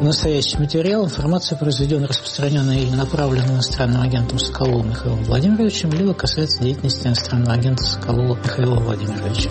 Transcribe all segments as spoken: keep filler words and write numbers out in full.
Настоящий материал, информация произведена, распространенная или направлена иностранным агентом Соколовым Михаилом Владимировичем, либо касается деятельности иностранного агента Соколова Михаила Владимировича.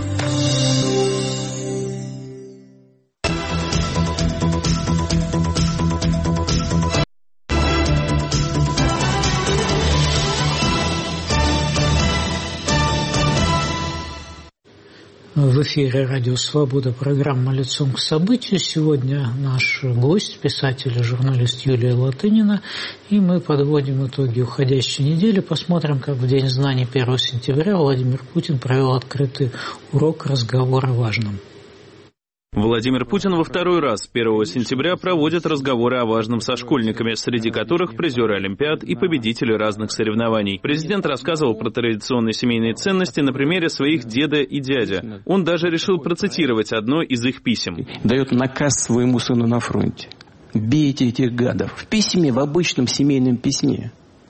В эфире «Радио Свобода», программа «Лицом к событию». Сегодня наш гость, писатель и журналист Юлия Латынина. И мы подводим итоги уходящей недели. Посмотрим, как в День знаний первого сентября Владимир Путин провел открытый урок разговора о важном. Владимир Путин во второй раз первого сентября проводит разговоры о важном со школьниками, среди которых призеры Олимпиад и победители разных соревнований. Президент рассказывал про традиционные семейные ценности на примере своих деда и дядя. Он даже решил процитировать одно из их писем. Дает наказ своему сыну на фронте. Бейте этих гадов. В письме, в обычном семейном письме.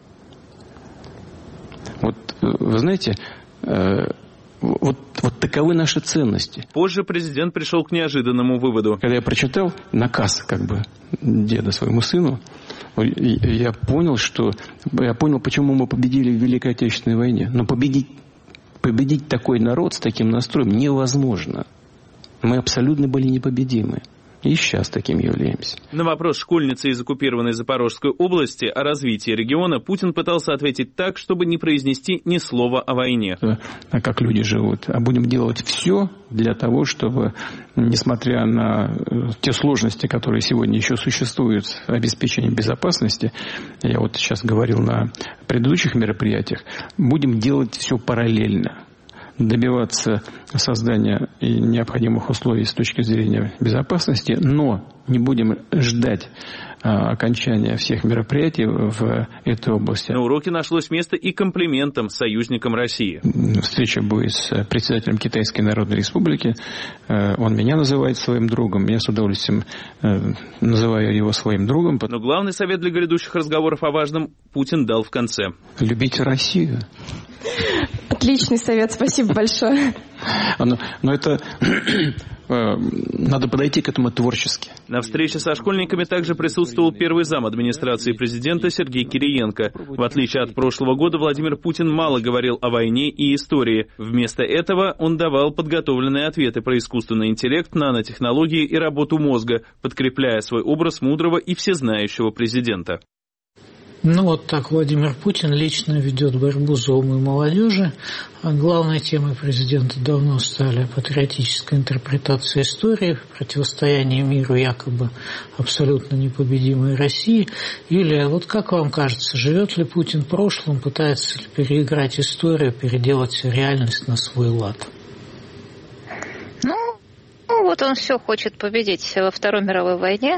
Вот, вы знаете... Вот, вот таковы наши ценности. Позже президент пришел к неожиданному выводу. Когда я прочитал наказ как бы деда своему сыну, я понял, что я понял, почему мы победили в Великой Отечественной войне. Но победить, победить такой народ с таким настроем невозможно. Мы абсолютно были непобедимы. И сейчас таким являемся. На вопрос школьницы из оккупированной Запорожской области о развитии региона Путин пытался ответить так, чтобы не произнести ни слова о войне. А как люди живут? А будем делать все для того, чтобы, несмотря на те сложности, которые сегодня еще существуют в обеспечении безопасности, я вот сейчас говорил на предыдущих мероприятиях, будем делать все параллельно. Добиваться создания необходимых условий с точки зрения безопасности, но не будем ждать а, окончания всех мероприятий в этой области. На уроке нашлось место и комплиментам союзникам России. Встреча будет с председателем Китайской Народной Республики. Он меня называет своим другом. Я с удовольствием называю его своим другом. Но главный совет для грядущих разговоров о важном Путин дал в конце. Любите Россию. Отличный совет, спасибо большое. Но, но это надо подойти к этому творчески. На встрече со школьниками также присутствовал первый зам администрации президента Сергей Кириенко. В отличие от прошлого года, Владимир Путин мало говорил о войне и истории. Вместо этого он давал подготовленные ответы про искусственный интеллект, нанотехнологии и работу мозга, подкрепляя свой образ мудрого и всезнающего президента. Ну вот так Владимир Путин лично ведет борьбу за умы молодежи. А главной темой президента давно стали патриотическая интерпретация истории, противостояние миру якобы абсолютно непобедимой России. Юлия, вот как вам кажется, живет ли Путин прошлым, пытается ли переиграть историю, переделать реальность на свой лад? Ну, вот он все хочет победить во Второй мировой войне.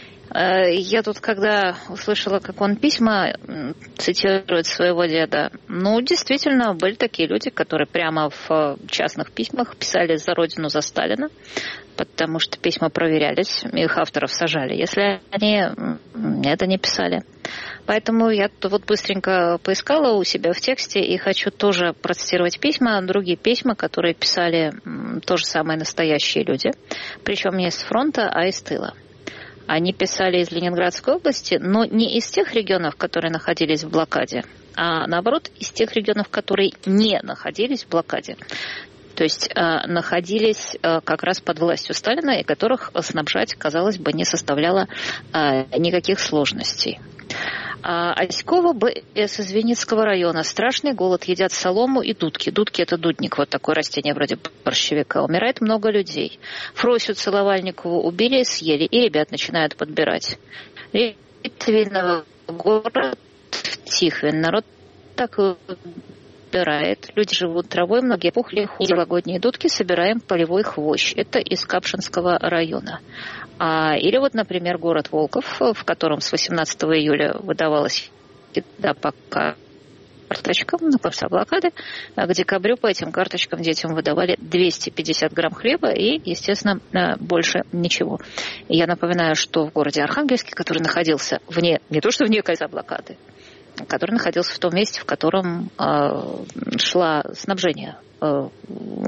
Я тут, когда услышала, как он письма цитирует своего деда, ну, действительно, были такие люди, которые прямо в частных письмах писали за родину, за Сталина, потому что письма проверялись, их авторов сажали, если они это не писали. Поэтому я вот быстренько поискала у себя в тексте и хочу тоже процитировать письма, другие письма, которые писали то же самое настоящие люди, причем не с фронта, а из тыла. Они писали из Ленинградской области, но не из тех регионов, которые находились в блокаде, а наоборот из тех регионов, которые не находились в блокаде. То есть э, находились э, как раз под властью Сталина, и которых снабжать, казалось бы, не составляло э, никаких сложностей. А Оськова из Винницкого района. Страшный голод, едят солому и дудки. Дудки – это дудник, вот такое растение вроде борщевика. Умирает много людей. Фросю Целовальникову убили и съели, и ребят начинают подбирать. Литвинова город Тихвин. Народ так убирает. Люди живут травой, многие пухли, новогодние дудки, собираем полевой хвощ. Это из Капшинского района. А, или вот, например, город Волков, в котором с восемнадцатого июля выдавалась еда по карточкам, ну, после блокады, а к декабрю по этим карточкам детям выдавали двести пятьдесят грамм хлеба и, естественно, больше ничего. И я напоминаю, что в городе Архангельске, который находился вне, не то что вне кольца блокады, который находился в том месте, в котором э, шла снабжение, э,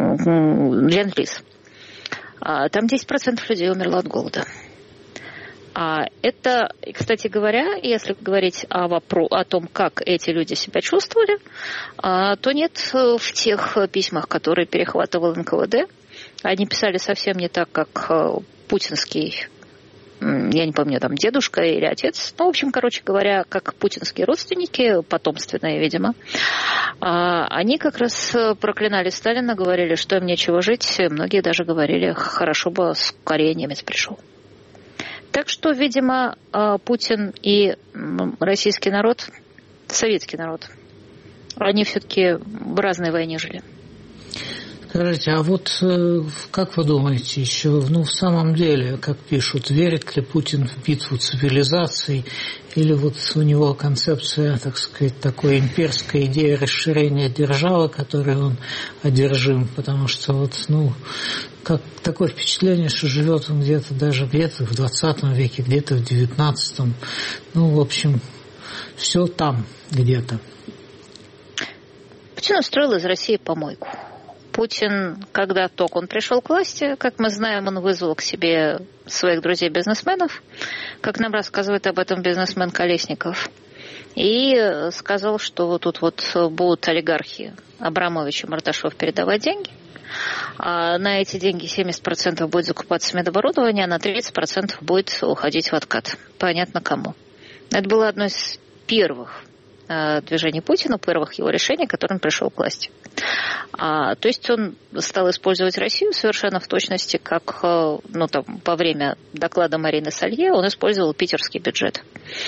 Ленд-лиз. Там десять процентов людей умерло от голода. А это, кстати говоря, если говорить о, вопро- о том, как эти люди себя чувствовали, то нет в тех письмах, которые перехватывал эн ка вэ дэ. Они писали совсем не так, как путинский, я не помню, там дедушка или отец. Ну, в общем, короче говоря, как путинские родственники, потомственные, видимо. Они как раз проклинали Сталина, говорили, что им нечего жить. Многие даже говорили, хорошо бы скорее немец пришел. Так что, видимо, Путин и российский народ, советский народ, они все-таки в разной войне жили. Скажите, а вот как вы думаете еще, ну, в самом деле, как пишут, верит ли Путин в битву цивилизаций, или вот у него концепция, так сказать, такой имперской идеи расширения державы, которой он одержим, потому что вот, ну, как такое впечатление, что живет он где-то даже где-то в двадцатом веке, где-то в девятнадцатом, ну, в общем, все там где-то. Путин устроил из России помойку. Путин, когда только он пришел к власти, как мы знаем, он вызвал к себе своих друзей-бизнесменов, как нам рассказывает об этом бизнесмен Колесников, и сказал, что вот тут вот будут олигархи Абрамович и Мордашов передавать деньги, а на эти деньги семьдесят процентов будет закупаться медоборудование, а на тридцать процентов будет уходить в откат. Понятно кому. Это было одно из первых движений Путина, первых его решений, к которым пришел к власти. А, то есть он стал использовать Россию совершенно в точности, как ну, там, во время доклада Марины Салье он использовал питерский бюджет.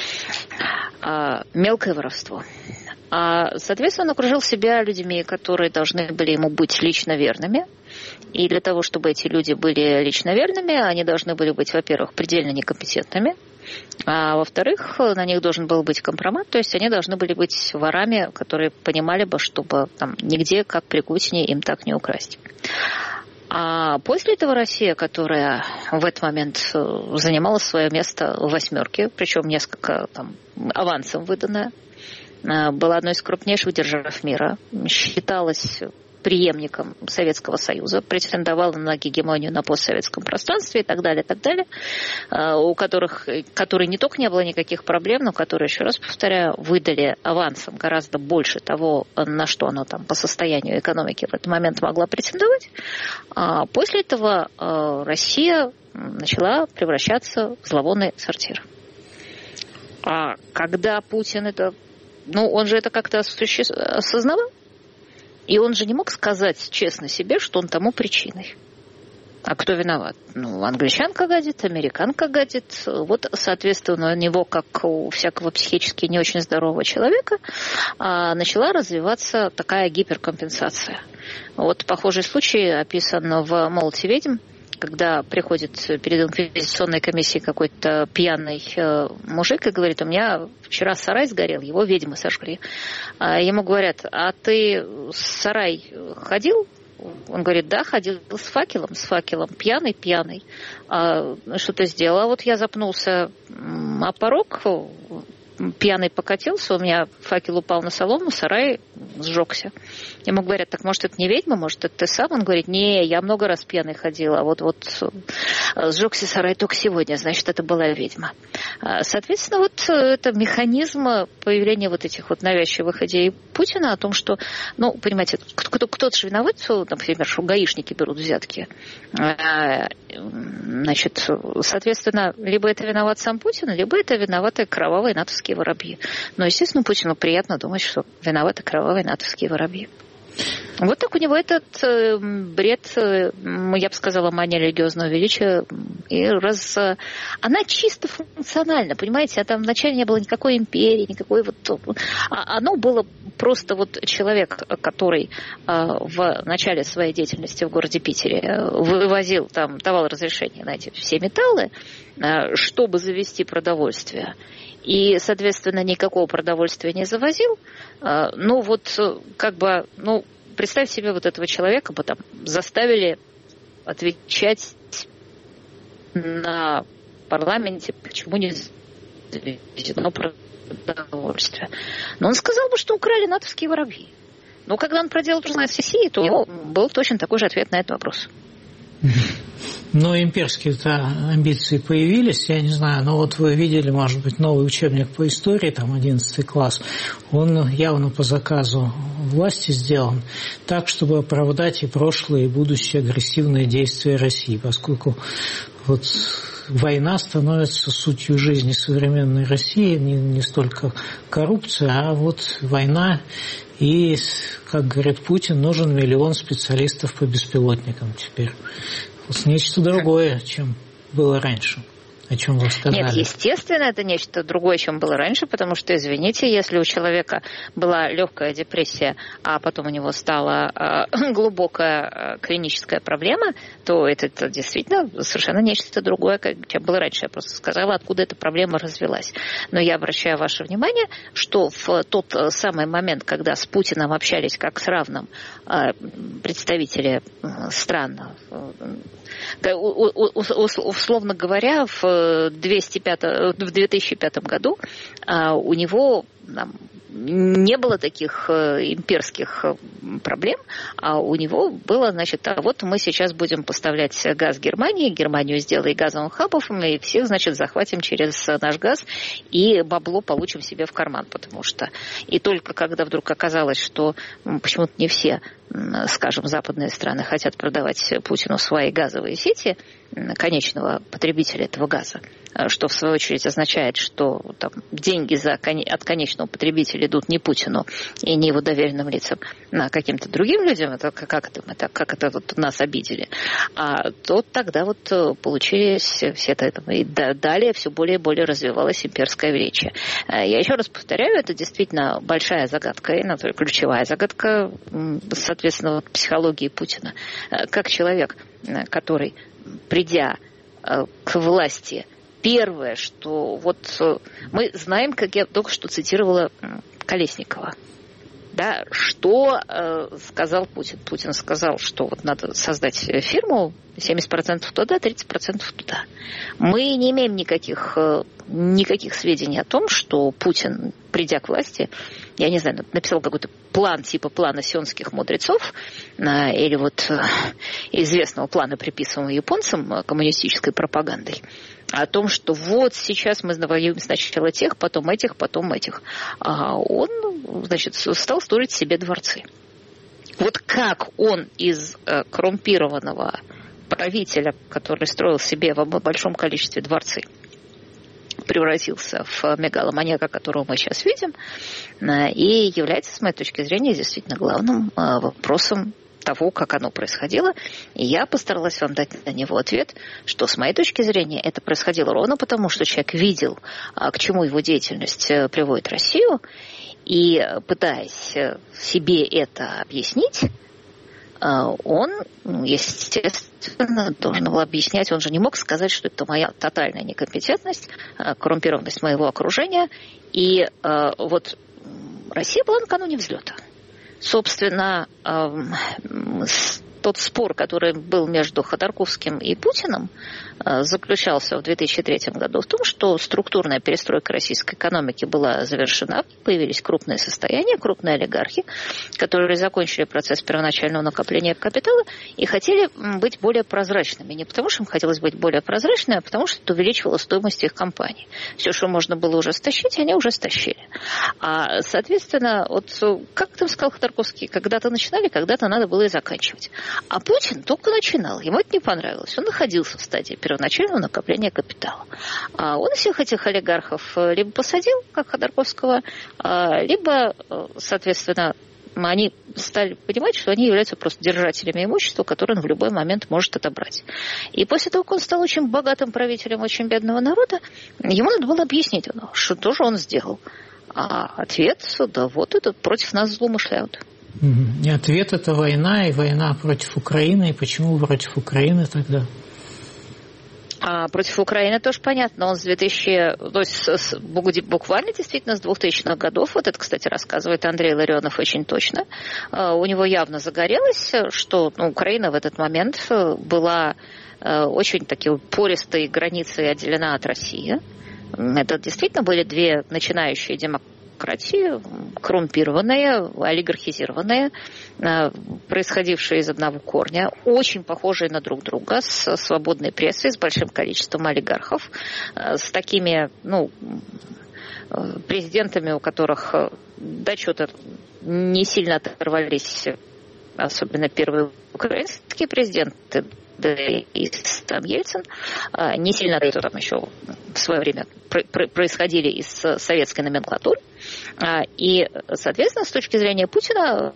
А, мелкое воровство. А, соответственно, он окружил себя людьми, которые должны были ему быть лично верными. И для того, чтобы эти люди были лично верными, они должны были быть, во-первых, предельно некомпетентными, а во-вторых, на них должен был быть компромат, то есть они должны были быть ворами, которые понимали бы, чтобы там нигде, как при Путине, им так не украсть. А после этого Россия, которая в этот момент занимала свое место в восьмерке, причем несколько там авансом выданная, была одной из крупнейших держав мира, считалась преемником Советского Союза, претендовала на гегемонию на постсоветском пространстве и так далее, и так далее, у которых, которые не только не было никаких проблем, но которые, еще раз повторяю, выдали авансом гораздо больше того, на что оно там по состоянию экономики в этот момент могла претендовать. А после этого Россия начала превращаться в зловонный сортир. А когда Путин это... Ну, он же это как-то осознавал. И он же не мог сказать честно себе, что он тому причиной. А кто виноват? Ну, англичанка гадит, американка гадит. Вот, соответственно, у него, как у всякого психически не очень здорового человека, начала развиваться такая гиперкомпенсация. Вот похожий случай описан в «Молоте ведьм», когда приходит перед инквизиционной комиссией какой-то пьяный э, мужик и говорит, у меня вчера сарай сгорел, его ведьмы сожгли. А ему говорят, а ты в сарай ходил? Он говорит, да, ходил с факелом, с факелом, пьяный, пьяный. А, что ты сделал? А вот я запнулся о порог, пьяный покатился, у меня факел упал на солому, сарай сжегся. Ему говорят, так может это не ведьма, может это ты сам? Он говорит, не, я много раз пьяный ходил, а вот, вот сжегся сарай только сегодня, значит это была ведьма. Соответственно, вот это механизм появления вот этих вот навязчивых идей Путина о том, что, ну, понимаете, кто-то же виноват, например, что гаишники берут взятки. Значит, соответственно, либо это виноват сам Путин, либо это виноваты кровавые натовские воробьи. Но, естественно, Путину приятно думать, что виноваты кровавые натовские воробьи. Вот так у него этот э, бред, э, я бы сказала, мания религиозного величия, и раз, э, она чисто функциональна, понимаете, а там вначале не было никакой империи, никакой вот... А оно было просто вот человек, который э, в начале своей деятельности в городе Питере вывозил, там, давал разрешение на эти все металлы, э, чтобы завести продовольствие. И, соответственно, никакого продовольствия не завозил. Ну, вот, как бы, ну, представь себе вот этого человека, бы там заставили отвечать на парламенте, почему не завезено продовольствие. Но он сказал бы, что украли натовские воробьи. Но когда он проделал журналист России, то у него был точно такой же ответ на этот вопрос. Но имперские-то амбиции появились, я не знаю, но вот вы видели, может быть, новый учебник по истории, там одиннадцатый класс, он явно по заказу власти сделан так, чтобы оправдать и прошлые, и будущие агрессивные действия России, поскольку вот война становится сутью жизни современной России, не, не столько коррупция, а вот война, и, как говорит Путин, нужен миллион специалистов по беспилотникам теперь. Вот нечто другое, чем было раньше. О чем вы сказали. Нет, естественно, это нечто другое, чем было раньше, потому что, извините, если у человека была легкая депрессия, а потом у него стала э, глубокая э, клиническая проблема, то это, это действительно совершенно нечто другое, чем было раньше. Я просто сказала, откуда эта проблема развилась. Но я обращаю ваше внимание, что в тот самый момент, когда с Путиным общались как с равным э, представители э, стран, э, условно говоря, в две тысячи пятом году у него не было таких имперских проблем, а у него было, значит, а вот мы сейчас будем поставлять газ Германии, Германию сделай газовым хабом, и всех, значит, захватим через наш газ и бабло получим себе в карман, потому что и только когда вдруг оказалось, что почему-то не все, скажем, западные страны хотят продавать Путину свои газовые сети, конечного потребителя этого газа, что в свою очередь означает, что там, деньги за, от конечного потребителя идут не Путину и не его доверенным лицам, а каким-то другим людям, это как это, это, как это вот нас обидели, а то тогда вот получились все это, и далее все более и более развивалось имперское величие. Я еще раз повторяю, это действительно большая загадка, и ключевая загадка, соответственно, психологии Путина. Как человек, который, придя к власти, первое, что вот мы знаем, как я только что цитировала Колесникова, да, что э, сказал Путин. Путин сказал, что вот надо создать фирму, семьдесят процентов туда, тридцать процентов туда. Мы не имеем никаких, никаких сведений о том, что Путин, придя к власти, я не знаю, написал какой-то план типа плана сионских мудрецов или вот известного плана, приписанного японцам коммунистической пропагандой, о том, что вот сейчас мы воюем сначала тех, потом этих, потом этих. А он, значит, стал строить себе дворцы. Вот как он из э, коррумпированного правителя, который строил себе в большом количестве дворцы, превратился в мегаломаньяка, которого мы сейчас видим, э, и является, с моей точки зрения, действительно главным э, вопросом того, как оно происходило, и я постаралась вам дать на него ответ, что, с моей точки зрения, это происходило ровно потому, что человек видел, к чему его деятельность приводит Россию, и, пытаясь себе это объяснить, он, естественно, должен был объяснять, он же не мог сказать, что это моя тотальная некомпетентность, коррумпированность моего окружения, и вот Россия была накануне взлета. Собственно, тот спор, который был между Ходорковским и Путиным, заключался в две тысячи третьем году в том, что структурная перестройка российской экономики была завершена, появились крупные состояния, крупные олигархи, которые закончили процесс первоначального накопления капитала и хотели быть более прозрачными. Не потому, что им хотелось быть более прозрачными, а потому, что это увеличивало стоимость их компаний. Все, что можно было уже стащить, они уже стащили. А, соответственно, вот как там сказал Ходорковский, когда-то начинали, когда-то надо было и заканчивать. А Путин только начинал, ему это не понравилось. Он находился в стадии первоначального накопления капитала. А он всех этих олигархов либо посадил, как Ходорковского, либо, соответственно, они стали понимать, что они являются просто держателями имущества, которое он в любой момент может отобрать. И после того, как он стал очень богатым правителем очень бедного народа, ему надо было объяснить, что тоже он сделал. А ответ, да вот это против нас злоумышляют. И ответ – это война, и война против Украины. И почему против Украины тогда? А против Украины тоже понятно. Он с двухтысячного, то есть с, буквально действительно с двухтысячных годов, вот это, кстати, рассказывает Андрей Ларионов очень точно, у него явно загорелось, что ну, Украина в этот момент была очень такой пористой границей отделена от России. Это действительно были две начинающие демократии, демократии, коррумпированные, олигархизированные, происходившие из одного корня, очень похожие на друг друга, с свободной прессой, с большим количеством олигархов, с такими, ну, президентами, у которых до чего-то не сильно оторвались, особенно первые украинские президенты, да и сам Ельцин, не сильно это там еще в свое время происходили из советской номенклатуры. И, соответственно, с точки зрения Путина,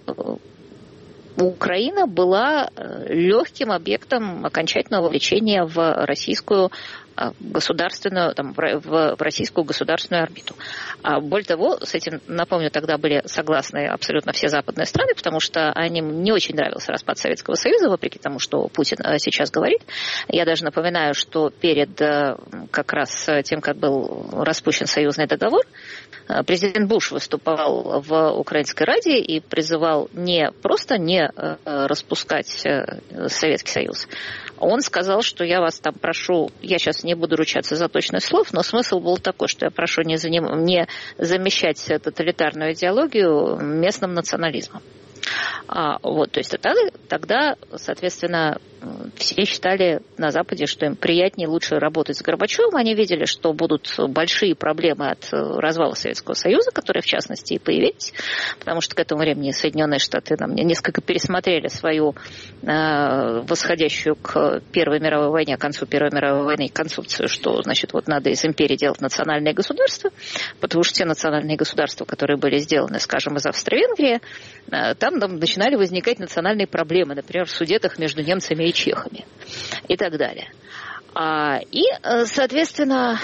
Украина была легким объектом окончательного вовлечения в российскую государственную, там, в, в российскую государственную орбиту. А более того, с этим, напомню, тогда были согласны абсолютно все западные страны, потому что им не очень нравился распад Советского Союза, вопреки тому, что Путин сейчас говорит. Я даже напоминаю, что перед как раз тем, как был распущен союзный договор, президент Буш выступал в Украинской Раде и призывал не просто не распускать Советский Союз. Он сказал, что я вас там прошу, я сейчас не буду ручаться за точность слов, но смысл был такой, что я прошу не, заним, не замещать тоталитарную идеологию местным национализмом. А, вот, то есть тогда, тогда, соответственно, все считали на Западе, что им приятнее, лучше работать с Горбачевым. Они видели, что будут большие проблемы от развала Советского Союза, которые, в частности, и появились, потому что к этому времени Соединенные Штаты нам несколько пересмотрели свою э, восходящую к Первой мировой войне, к концу Первой мировой войны концепцию, что, значит, вот надо из империи делать национальные государства, потому что те национальные государства, которые были сделаны, скажем, из Австро-Венгрии, э, там, там начинали возникать национальные проблемы, например, в судетах между немцами и чехами и так далее. И, соответственно,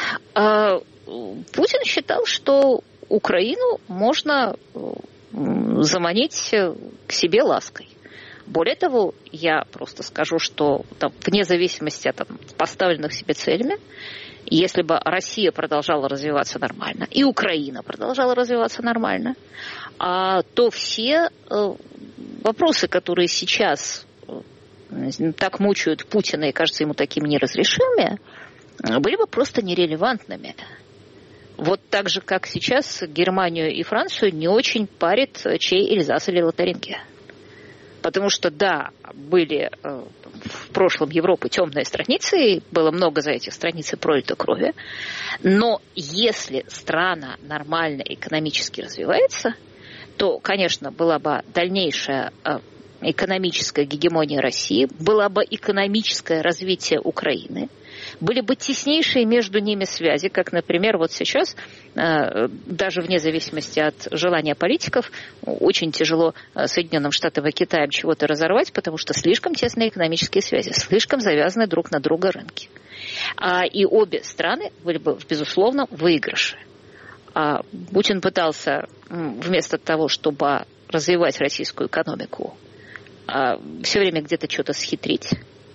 Путин считал, что Украину можно заманить к себе лаской. Более того, я просто скажу, что там, вне зависимости от там, поставленных себе целями, если бы Россия продолжала развиваться нормально, и Украина продолжала развиваться нормально, то все вопросы, которые сейчас так мучают Путина и кажется ему такими неразрешимыми, были бы просто нерелевантными. Вот так же, как сейчас Германию и Францию не очень парит, чей Эльзас или Лотарингия. Потому что, да, были в прошлом Европы темные страницы, и было много за этих страниц пролито крови, но если страна нормально экономически развивается, то, конечно, была бы дальнейшая экономическая гегемония России, было бы экономическое развитие Украины, были бы теснейшие между ними связи, как, например, вот сейчас, даже вне зависимости от желания политиков, очень тяжело Соединенным Штатам и Китаем чего-то разорвать, потому что слишком тесные экономические связи, слишком завязаны друг на друга рынки. И обе страны были бы, безусловно, в выигрыше. Путин пытался вместо того, чтобы развивать российскую экономику, все время где-то что-то схитрить.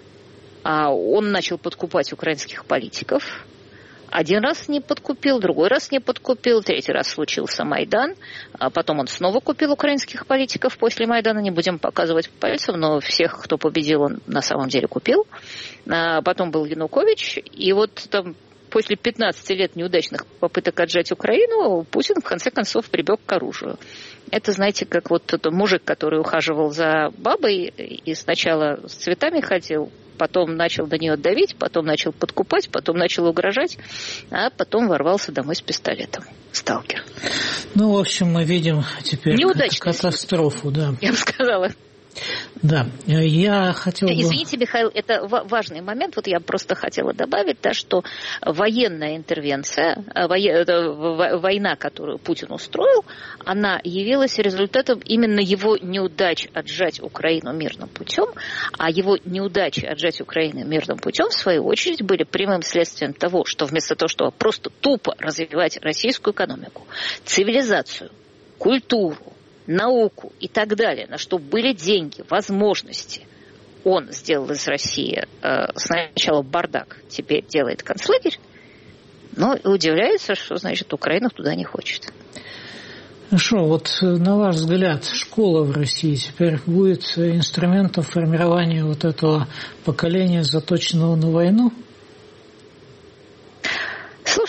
Он начал подкупать украинских политиков. Один раз не подкупил, другой раз не подкупил, третий раз случился Майдан. Потом он снова купил украинских политиков после Майдана. Не будем показывать пальцем, но всех, кто победил, он на самом деле купил. Потом был Янукович. И вот там после пятнадцати лет неудачных попыток отжать Украину, Путин в конце концов прибег к оружию. Это, знаете, как вот тот мужик, который ухаживал за бабой и сначала с цветами ходил, потом начал на нее давить, потом начал подкупать, потом начал угрожать, а потом ворвался домой с пистолетом. Сталкер. Ну, в общем, мы видим теперь катастрофу, да. Я бы сказала. Да, я хотела бы... Извините, Михаил, это важный момент. Вот я просто хотела добавить, да, что военная интервенция, война, которую Путин устроил, она явилась результатом именно его неудач отжать Украину мирным путем, а его неудачи отжать Украину мирным путем, в свою очередь, были прямым следствием того, что вместо того, чтобы просто тупо развивать российскую экономику, цивилизацию, культуру, науку и так далее, на что были деньги, возможности, он сделал из России э, сначала бардак, теперь делает концлагерь, но и удивляется, что, значит, Украина туда не хочет. Хорошо, вот на ваш взгляд, школа в России теперь будет инструментом формирования вот этого поколения, заточенного на войну? Слушайте,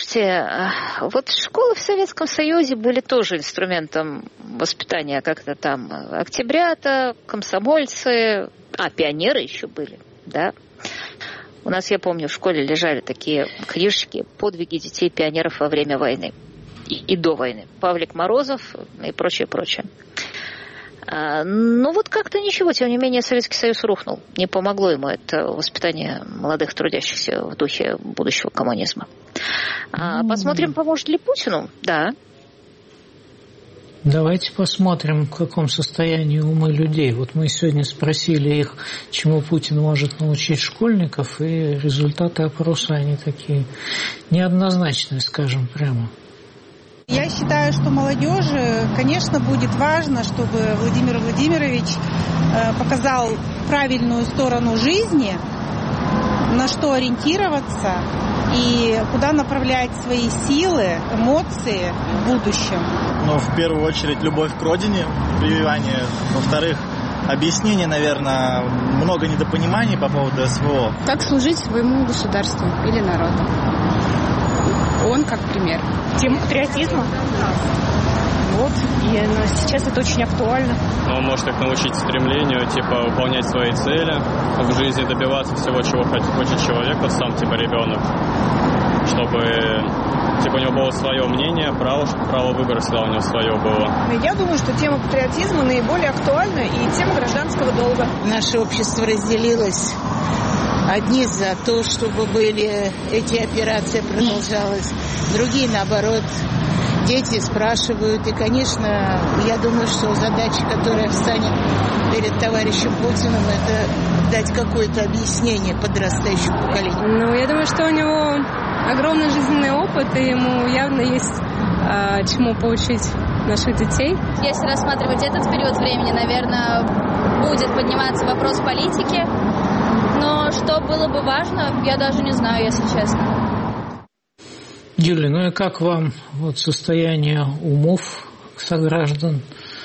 слушайте, вот школы в Советском Союзе были тоже инструментом воспитания как-то там октябрята, комсомольцы, а пионеры еще были, да. У нас, я помню, в школе лежали такие книжечки «Подвиги детей-пионеров во время войны» и, и до войны. Павлик Морозов и прочее, прочее. А, ну вот как-то ничего, тем не менее Советский Союз рухнул. Не помогло ему это воспитание молодых трудящихся в духе будущего коммунизма. А, посмотрим, поможет ли Путину? Да. Давайте посмотрим, в каком состоянии умы людей. Вот мы сегодня спросили их, чему Путин может научить школьников, и результаты опроса, они такие неоднозначные, скажем прямо. Я считаю, что молодежи, конечно, будет важно, чтобы Владимир Владимирович показал правильную сторону жизни, на что ориентироваться и куда направлять свои силы, эмоции в будущем. Ну, в первую очередь, любовь к родине, прививание. Во-вторых, объяснение, наверное, много недопониманий по поводу СВО. Как служить своему государству или народу. Он как пример. Тему патриотизма. Вот. И ну, сейчас это очень актуально. Ну, он может их научить стремлению, типа, выполнять свои цели в жизни, добиваться всего, чего хочет человек, вот сам, типа, ребенок. Чтобы, типа, у него было свое мнение, право, чтобы право выбора всегда у него свое было. Я думаю, что тема патриотизма наиболее актуальна и тема гражданского долга. Наше общество разделилось. Одни за то, чтобы были эти операции продолжалась, другие наоборот. Дети спрашивают, и, конечно, я думаю, что задача, которая встанет перед товарищем Путиным, это дать какое-то объяснение подрастающему поколению. Ну, я думаю, что у него огромный жизненный опыт, и ему явно есть а, чему поучить наших детей. Если рассматривать этот период времени, наверное, будет подниматься вопрос политики, но что было бы важно, я даже не знаю, если честно. Юлия, ну и как вам вот состояние умов сограждан?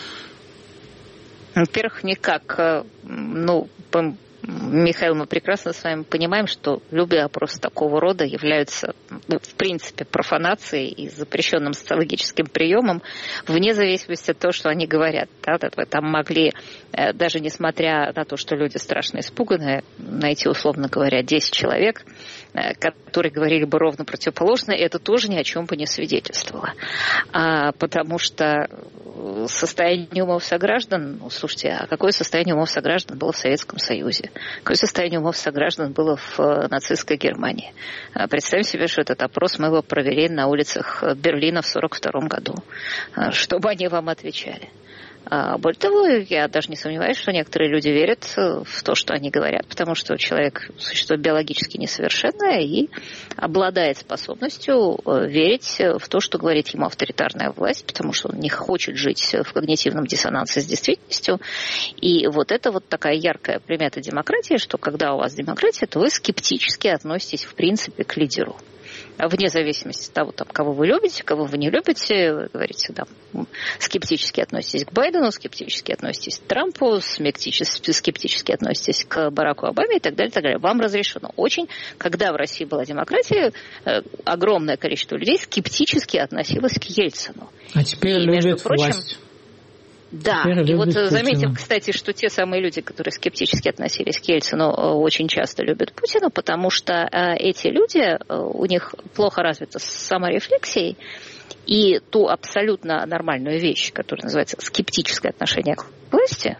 Во-первых, никак. Ну, Михаил, мы прекрасно с вами понимаем, что любые опросы такого рода являются, ну, в принципе, профанацией и запрещенным социологическим приемом, вне зависимости от того, что они говорят. Да, там могли, даже несмотря на то, что люди страшно испуганные, найти, условно говоря, десять человек, которые говорили бы ровно противоположное, и это тоже ни о чем бы не свидетельствовало. А, потому что состояние умов сограждан, ну, слушайте, а какое состояние умов сограждан было в Советском Союзе? Какое состояние умов сограждан было в нацистской Германии? Представим себе, что этот опрос мы его провели на улицах Берлина в сорок втором году. Что бы они вам отвечали? Более того, я даже не сомневаюсь, что некоторые люди верят в то, что они говорят, потому что человек – существо биологически несовершенное и обладает способностью верить в то, что говорит ему авторитарная власть, потому что он не хочет жить в когнитивном диссонансе с действительностью. И вот это вот такая яркая примета демократии, что когда у вас демократия, то вы скептически относитесь в принципе к лидеру. Вне зависимости от того, там, кого вы любите, кого вы не любите, вы говорите, да, скептически относитесь к Байдену, скептически относитесь к Трампу, скептически, скептически относитесь к Бараку Обаме и так далее, и так далее. Вам разрешено. Очень, когда в России была демократия, огромное количество людей скептически относилось к Ельцину. А теперь и, любят прочим, власть. Да, теперь и вот заметим, кстати, что те самые люди, которые скептически относились к Ельцину, очень часто любят Путина, потому что эти люди, у них плохо развита саморефлексия, и ту абсолютно нормальную вещь, которая называется скептическое отношение к власти,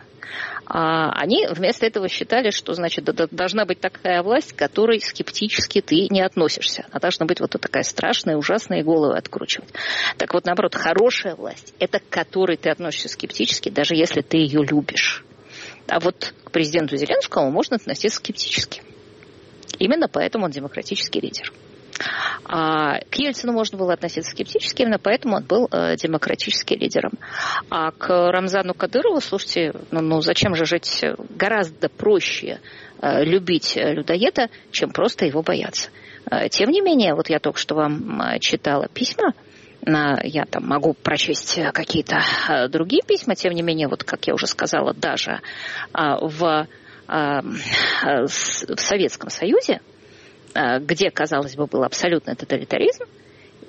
они вместо этого считали, что, значит, должна быть такая власть, к которой скептически ты не относишься. Она должна быть вот такая страшная, ужасная, и головы откручивать. Так вот, наоборот, хорошая власть – это к которой ты относишься скептически, даже если ты ее любишь. А вот к президенту Зеленскому можно относиться скептически. Именно поэтому он демократический лидер. А к Ельцину можно было относиться скептически, именно поэтому он был э, демократическим лидером. А к Рамзану Кадырову, слушайте, ну, ну зачем же жить? Гораздо проще э, любить людоеда, чем просто его бояться. Э, тем не менее, вот я только что вам э, читала письма, э, я там могу прочесть какие-то э, другие письма, тем не менее, вот как я уже сказала, даже э, в, э, в Советском Союзе, где, казалось бы, был абсолютный тоталитаризм,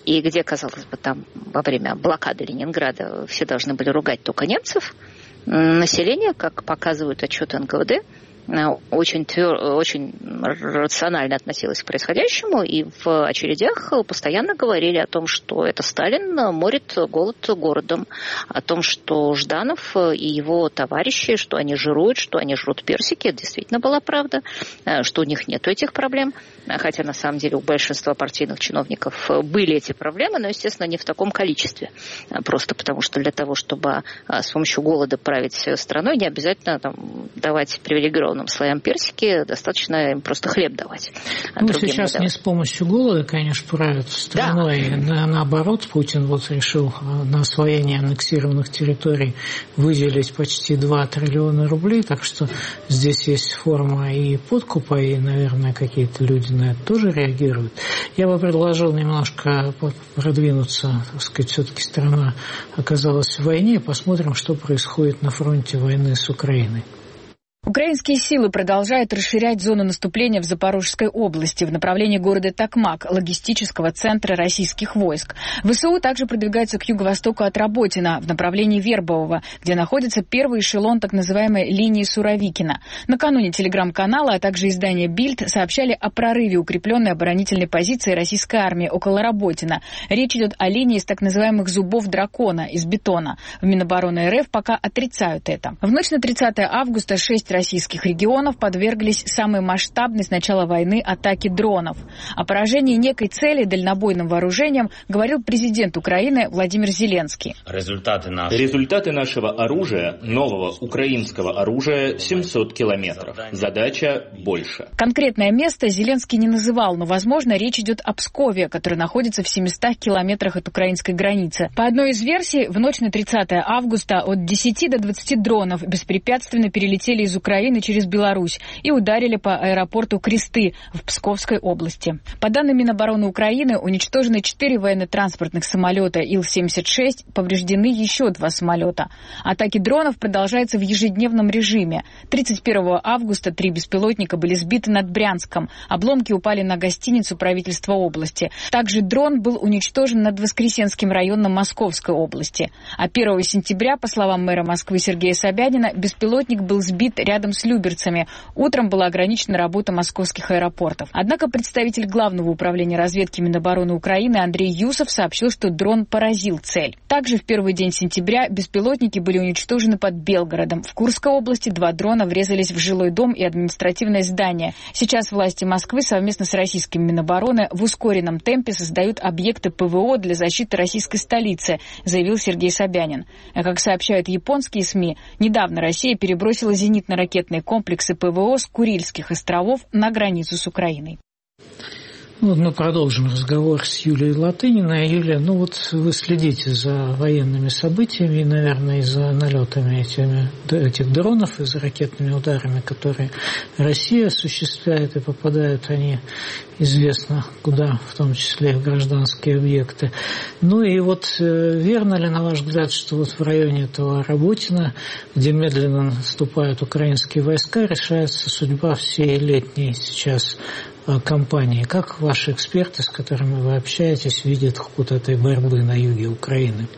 и где, казалось бы, там во время блокады Ленинграда все должны были ругать только немцев, население, как показывают отчеты эн ка вэ дэ, очень, твер... очень рационально относилась к происходящему, и в очередях постоянно говорили о том, что это Сталин морит голод городом, о том, что Жданов и его товарищи, что они жируют, что они жрут персики, это действительно была правда, что у них нет этих проблем, хотя на самом деле у большинства партийных чиновников были эти проблемы, но, естественно, не в таком количестве, просто потому что для того, чтобы с помощью голода править страной, не обязательно там, давать привилегированным слоям персики, достаточно им просто хлеб давать. А ну, сейчас не, не с помощью голода, конечно, правят страной. Да. На, наоборот, Путин вот решил на освоение аннексированных территорий выделить почти два триллиона рублей, так что здесь есть форма и подкупа, и, наверное, какие-то люди на это тоже реагируют. Я бы предложил немножко продвинуться, так сказать, все-таки страна оказалась в войне, посмотрим, что происходит на фронте войны с Украиной. Украинские силы продолжают расширять зону наступления в Запорожской области в направлении города Токмак, логистического центра российских войск. ВСУ также продвигаются к юго-востоку от Работина в направлении Вербового, где находится первый эшелон так называемой линии Суровикина. Накануне телеграм-канала, а также издание «Бильд» сообщали о прорыве укрепленной оборонительной позиции российской армии около Работина. Речь идет о линии из так называемых зубов дракона из бетона. В Минобороны эр эф пока отрицают это. В ночь на тридцатое августа шесть российских регионов подверглись самой масштабной с начала войны атаке дронов. О поражении некой цели дальнобойным вооружением говорил президент Украины Владимир Зеленский. Результаты, наш... Результаты нашего оружия, нового украинского оружия, семьсот километров. Задача больше. Конкретное место Зеленский не называл, но, возможно, речь идет о Пскове, который находится в семистах километрах от украинской границы. По одной из версий, в ночь на тридцатое августа от десяти до двадцати дронов беспрепятственно перелетели из Украины Украины через Беларусь и ударили по аэропорту Кресты в Псковской области. По данным Минобороны Украины, уничтожены четыре военно-транспортных самолета Ил семьдесят шесть, повреждены еще два самолета. Атаки дронов продолжаются в ежедневном режиме. тридцать первого августа три беспилотника были сбиты над Брянском. Обломки упали на гостиницу правительства области. Также дрон был уничтожен над Воскресенским районом Московской области. А первого сентября, по словам мэра Москвы Сергея Собянина, беспилотник был сбит рядом с Люберцами. Утром была ограничена работа московских аэропортов. Однако представитель Главного управления разведки Минобороны Украины Андрей Юсов сообщил, что дрон поразил цель. Также в первый день сентября беспилотники были уничтожены под Белгородом. В Курской области два дрона врезались в жилой дом и административное здание. Сейчас власти Москвы совместно с российским Минобороны в ускоренном темпе создают объекты ПВО для защиты российской столицы, заявил Сергей Собянин. А как сообщают японские СМИ, недавно Россия перебросила зенитно-ракетные комплексы ПВО с Курильских островов на границу с Украиной. Вот мы продолжим разговор с Юлией Латыниной. Юлия, ну вот вы следите за военными событиями и, наверное, и за налетами этими, этих дронов, и за ракетными ударами, которые Россия осуществляет, и попадают они известно куда, в том числе в гражданские объекты. Ну и вот верно ли, на ваш взгляд, что вот в районе этого Работина, где медленно наступают украинские войска, решается судьба всей летней сейчас кампании? Как ваши эксперты, с которыми вы общаетесь, видят ход этой борьбы на юге Украины?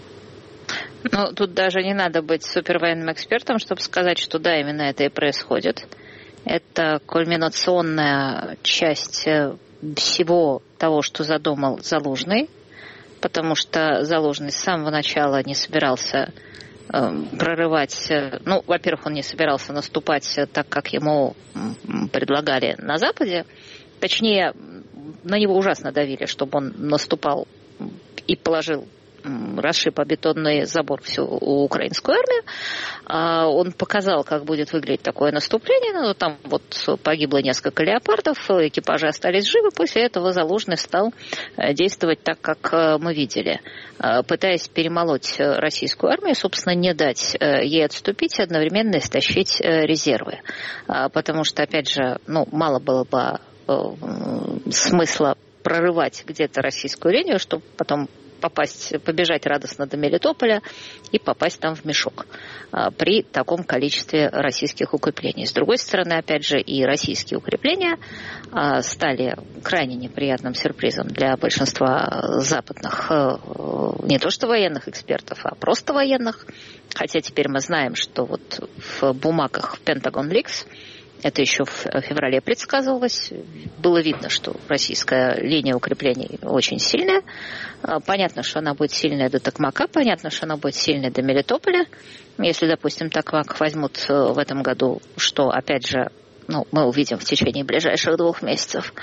Ну, тут даже не надо быть супервоенным экспертом, чтобы сказать, что да, именно это и происходит. Это кульминационная часть всего того, что задумал Залужный, потому что Залужный с самого начала не собирался прорывать, ну, во-первых, он не собирался наступать так, как ему предлагали на Западе, точнее, на него ужасно давили, чтобы он наступал и положил, расшиб о бетонный забор всю украинскую армию. Он показал, как будет выглядеть такое наступление. Ну, там вот погибло несколько леопардов, экипажи остались живы. После этого Залужный стал действовать так, как мы видели, пытаясь перемолоть российскую армию, собственно, не дать ей отступить и одновременно истощить резервы. Потому что, опять же, ну, мало было бы смысла прорывать где-то российскую линию, чтобы потом попасть, побежать радостно до Мелитополя и попасть там в мешок при таком количестве российских укреплений. С другой стороны, опять же, и российские укрепления стали крайне неприятным сюрпризом для большинства западных, не то что военных экспертов, а просто военных. Хотя теперь мы знаем, что вот в бумагах Pentagon Leaks, это еще в феврале предсказывалось, было видно, что российская линия укреплений очень сильная. Понятно, что она будет сильная до Токмака, понятно, что она будет сильная до Мелитополя. Если, допустим, Токмак возьмут в этом году, что, опять же, ну, мы увидим в течение ближайших двух месяцев.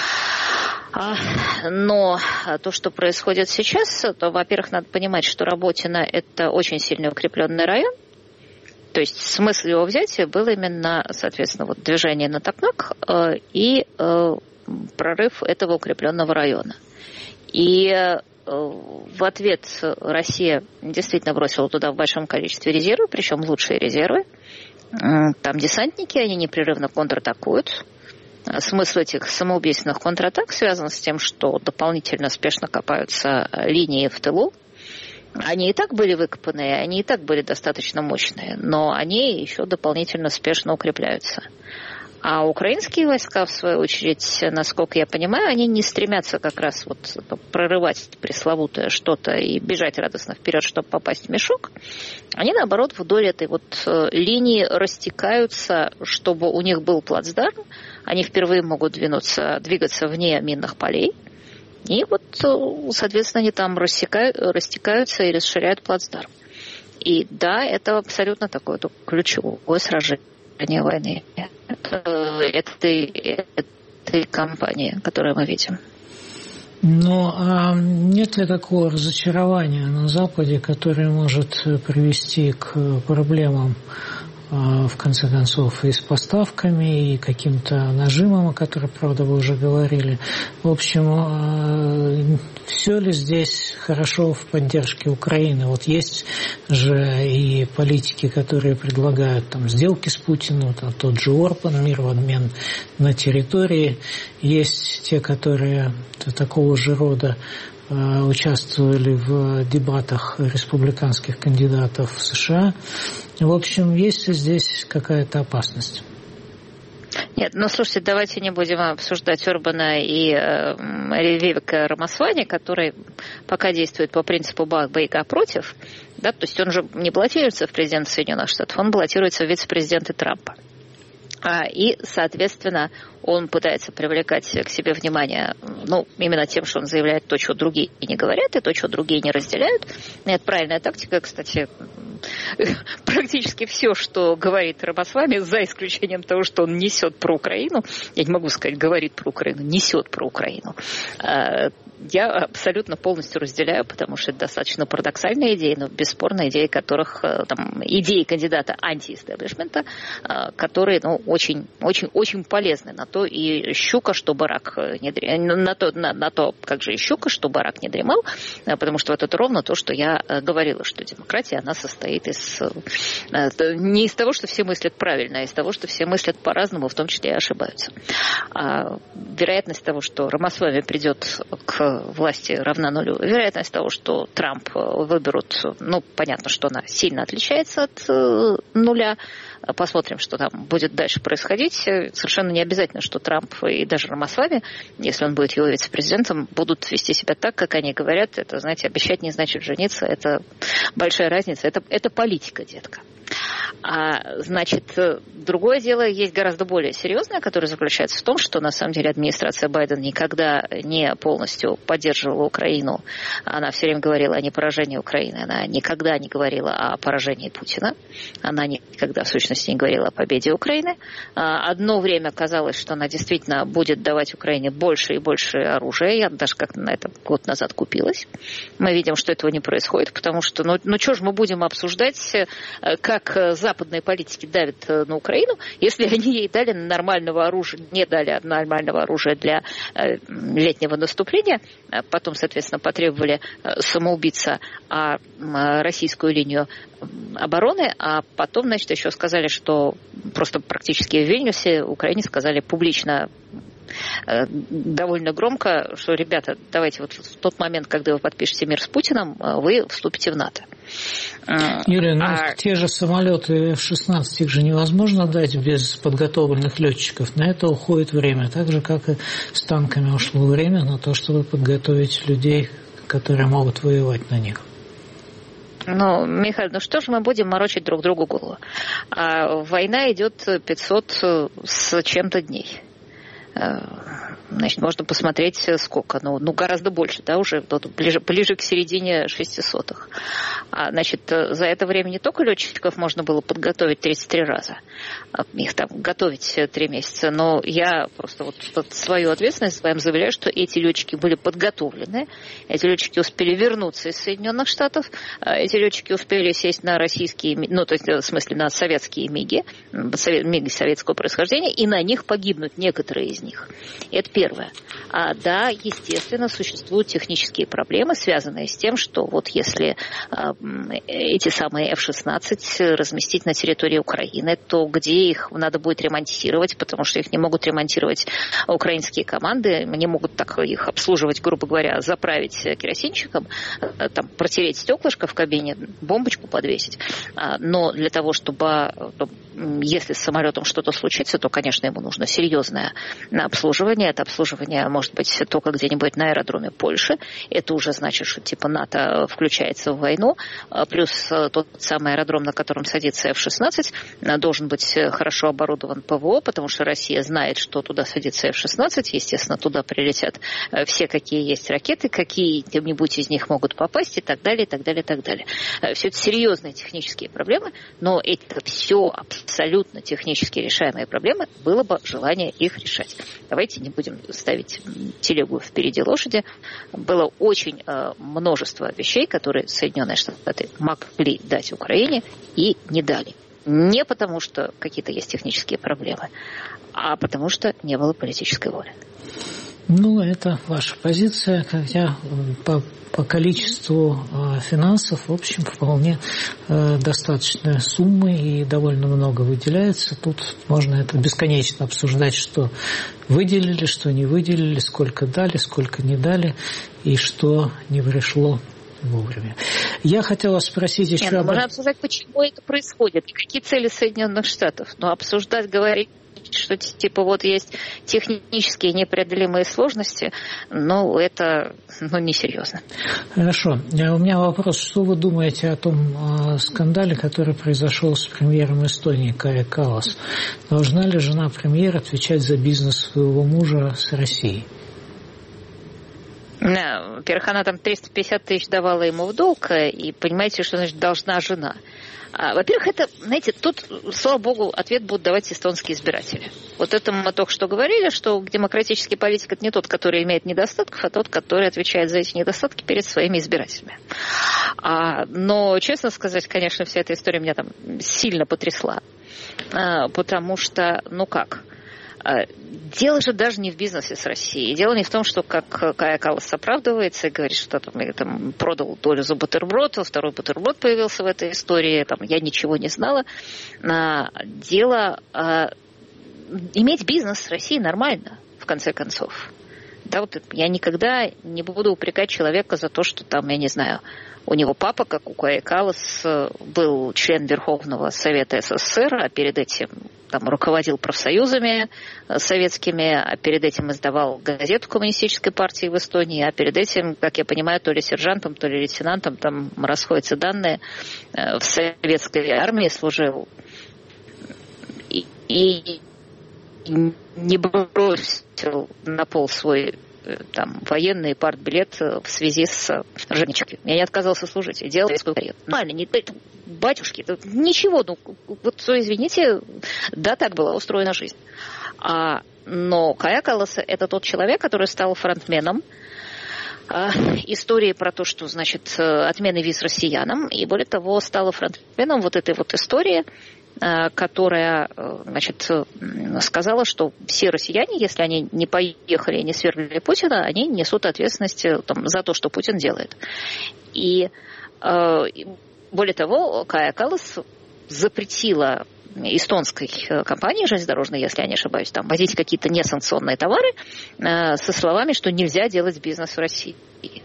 Но то, что происходит сейчас, то, во-первых, надо понимать, что Работино – это очень сильно укрепленный район. То есть смысл его взятия был именно, соответственно, вот движение на Токмак э, и э, прорыв этого укрепленного района. И э, в ответ Россия действительно бросила туда в большом количестве резервов, причем лучшие резервы. Там десантники, они непрерывно контратакуют. Смысл этих самоубийственных контратак связан с тем, что дополнительно спешно копаются линии в тылу. Они и так были выкопаны, они и так были достаточно мощные, но они еще дополнительно спешно укрепляются. А украинские войска, в свою очередь, насколько я понимаю, они не стремятся как раз вот прорывать пресловутое что-то и бежать радостно вперед, чтобы попасть в мешок. Они, наоборот, вдоль этой вот линии растекаются, чтобы у них был плацдарм. Они впервые могут двинуться, двигаться вне минных полей. И вот, соответственно, они там рассекают, растекаются и расширяют плацдарм. И да, это абсолютно такое ключевое сражение войны. Это, этой, этой кампании, которую мы видим. Но а нет ли такого разочарования на Западе, которое может привести к проблемам, в конце концов, и с поставками, и каким-то нажимом, о котором, правда, вы уже говорили. В общем, все ли здесь хорошо в поддержке Украины? Вот есть же и политики, которые предлагают там сделки с Путиным, там, тот же Орбан, мир в обмен на территории. Есть те, которые такого же рода участвовали в дебатах республиканских кандидатов в США. В общем, есть ли здесь какая-то опасность? Нет, ну слушайте, давайте не будем обсуждать Орбана и э, Вивека Рамасвани, который пока действует по принципу байка против, да, то есть он же не баллотируется в президент Соединенных Штатов, он баллотируется в вице-президенты Трампа. А, и, соответственно, он пытается привлекать к себе внимание, ну, именно тем, что он заявляет то, что другие не говорят, и то, что другие не разделяют. И это правильная тактика, кстати. Практически все, что говорит Рамасвами, за исключением того, что он несет про Украину, я не могу сказать, говорит про Украину, несет про Украину, я абсолютно полностью разделяю, потому что это достаточно парадоксальные идеи, но бесспорно идеи, которых, там, идеи кандидата анти-истеблишмента, которые, ну, очень, очень, очень полезны. На то и щука, чтобы рак не дремал, на то, на, на то, как же и щука, чтобы рак не дремал, потому что вот это ровно то, что я говорила, что демократия, она состоит из, не из того, что все мыслят правильно, а из того, что все мыслят по-разному, в том числе и ошибаются. А вероятность того, что Рамасвами придет к власти, равна нулю. Вероятность того, что Трамп выберут, ну, понятно, что она сильно отличается от э, нуля. Посмотрим, что там будет дальше происходить. Совершенно не обязательно, что Трамп и даже Рамасвами, если он будет его вице-президентом, будут вести себя так, как они говорят. Это, знаете, обещать не значит жениться. Это большая разница. Это, это политика, детка. А, значит, другое дело есть гораздо более серьезное, которое заключается в том, что на самом деле администрация Байдена никогда не полностью поддерживала Украину. Она все время говорила о непоражении Украины. Она никогда не говорила о поражении Путина. Она никогда, в сущности, не говорила о победе Украины. Одно время казалось, что она действительно будет давать Украине больше и больше оружия. Я даже как-то на это год назад купилась. Мы видим, что этого не происходит, потому что, ну, ну что ж мы будем обсуждать, как западные политики давят на Украину, если они ей дали нормального оружия, не дали нормального оружия для э, летнего наступления, потом, соответственно, потребовали самоубийца а, российскую линию обороны, а потом, значит, еще сказали, что просто практически в Вильнюсе Украине сказали публично, довольно громко, что, ребята, давайте вот в тот момент, когда вы подпишете мир с Путиным, вы вступите в НАТО. Юрий, ну а... те же самолеты эф шестнадцать, их же невозможно дать без подготовленных летчиков. На это уходит время, так же, как и с танками ушло время на то, чтобы подготовить людей, которые могут воевать на них. Ну, Михаил, ну что же мы будем морочить друг другу голову? А война идет пятьсот с чем-то дней. Значит, можно посмотреть, сколько, ну, ну гораздо больше, да, уже ближе, ближе к середине шестисотых. А, значит, за это время не только летчиков можно было подготовить тридцать три раза, их там готовить три месяца, но я просто вот под свою ответственность с вами заявляю, что эти летчики были подготовлены, эти летчики успели вернуться из Соединенных Штатов, эти летчики успели сесть на российские, ну, то есть, в смысле, на советские МиГи, МиГи советского происхождения, и на них погибнут некоторые из них. Это первое. А, да, естественно, существуют технические проблемы, связанные с тем, что вот если а, эти самые эф шестнадцать разместить на территории Украины, то где их надо будет ремонтировать, потому что их не могут ремонтировать украинские команды, не могут так их обслуживать, грубо говоря, заправить керосинчиком, там, протереть стеклышко в кабине, бомбочку подвесить. А, но для того, чтобы, если с самолетом что-то случится, то, конечно, ему нужно серьезное обслуживание. Это обслуживание может быть только где-нибудь на аэродроме Польши. Это уже значит, что типа НАТО включается в войну. Плюс тот самый аэродром, на котором садится эф шестнадцать, должен быть хорошо оборудован ПВО, потому что Россия знает, что туда садится эф шестнадцать. Естественно, туда прилетят все, какие есть ракеты, какие-нибудь из них могут попасть и так далее, и так далее, и так далее. Все это серьезные технические проблемы, но это все абсолютно технически решаемые проблемы, было бы желание их решать. Давайте не будем ставить телегу впереди лошади. Было очень э, множество вещей, которые Соединенные Штаты могли дать Украине и не дали. Не потому, что какие-то есть технические проблемы, а потому, что не было политической воли. Ну, это ваша позиция, хотя по, по количеству э, финансов, в общем, вполне э, достаточная сумма и довольно много выделяется. Тут можно это бесконечно обсуждать, что выделили, что не выделили, сколько дали, сколько не дали и что не пришло вовремя. Я хотела спросить еще... Нет, об... Можно обсуждать, почему это происходит, какие цели Соединенных Штатов, но обсуждать, говорить, что типа вот есть технические непреодолимые сложности, но это ну, несерьезно. Хорошо. У меня вопрос. Что вы думаете о том скандале, который произошел с премьером Эстонии Кая Каллас? Должна ли жена премьера отвечать за бизнес своего мужа с Россией? Да, во-первых, она там триста пятьдесят тысяч давала ему в долг, и понимаете, что значит должна жена. Во-первых, это, знаете, тут, слава богу, ответ будут давать эстонские избиратели. Вот это мы только что говорили, что демократический политик – это не тот, который имеет недостатков, а тот, который отвечает за эти недостатки перед своими избирателями. А, но, честно сказать, конечно, вся эта история меня там сильно потрясла. А, потому что, ну как… Дело же даже не в бизнесе с Россией. Дело не в том, что как Кая Каллас оправдывается и говорит, что там, я там продал долю за бутерброд, второй бутерброд появился в этой истории, там, я ничего не знала. Дело иметь бизнес с Россией нормально, в конце концов. Да, вот я никогда не буду упрекать человека за то, что там, я не знаю, у него папа, как у Кая Каллас, был член Верховного Совета СССР, а перед этим там руководил профсоюзами советскими, а перед этим издавал газету Коммунистической партии в Эстонии, а перед этим, как я понимаю, то ли сержантом, то ли лейтенантом, там расходятся данные, в советской армии служил. И, и не бросил на пол свой там, военный партбилет в связи с Женечкой. Я не отказался служить. Я делал свою карьеру. Нормально, не батюшки, ничего, ну, вот, извините, да, так была устроена жизнь. А, но Кая Каллас – это тот человек, который стал фронтменом а, истории про то, что, значит, отмены виз россиянам, и, более того, стала фронтменом вот этой вот истории, которая, значит, сказала, что все россияне, если они не поехали и не свергли Путина, они несут ответственность там, за то, что Путин делает. И более того, Кая Каллас запретила эстонской компании железнодорожной, если я не ошибаюсь, там возить какие-то несанкционные товары со словами, что нельзя делать бизнес в России.